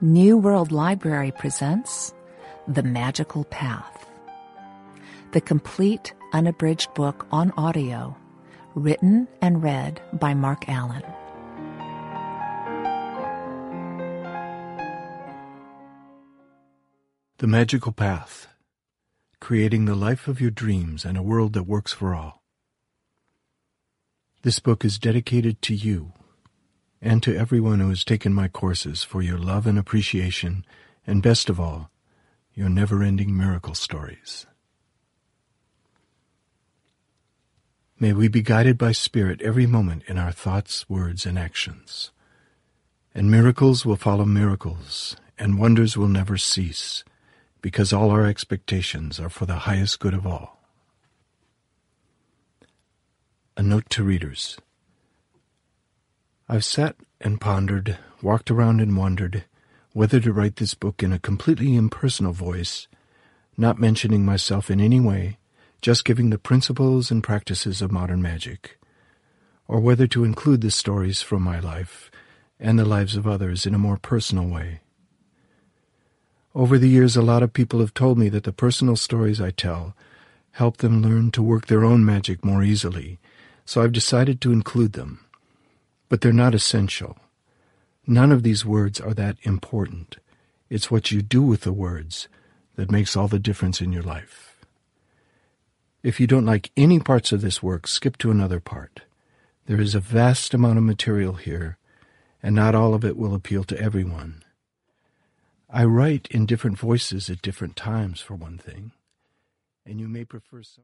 New World Library presents The Magical Path, the complete unabridged book on audio, written and read by Mark Allen. The Magical Path, creating the life of your dreams and a world that works for all. This book is dedicated to you and to everyone who has taken my courses for your love and appreciation, and best of all, your never-ending miracle stories. May we be guided by Spirit every moment in our thoughts, words, and actions. And miracles will follow miracles, and wonders will never cease, because all our expectations are for the highest good of all. A note to readers. I've sat and pondered, walked around and wondered whether to write this book in a completely impersonal voice, not mentioning myself in any way, just giving the principles and practices of modern magic, or whether to include the stories from my life and the lives of others in a more personal way. Over the years, a lot of people have told me that the personal stories I tell help them learn to work their own magic more easily, so I've decided to include them. But they're not essential. None of these words are that important. It's what you do with the words that makes all the difference in your life. If you don't like any parts of this work, skip to another part. There is a vast amount of material here, and not all of it will appeal to everyone. I write in different voices at different times, for one thing, and you may prefer some.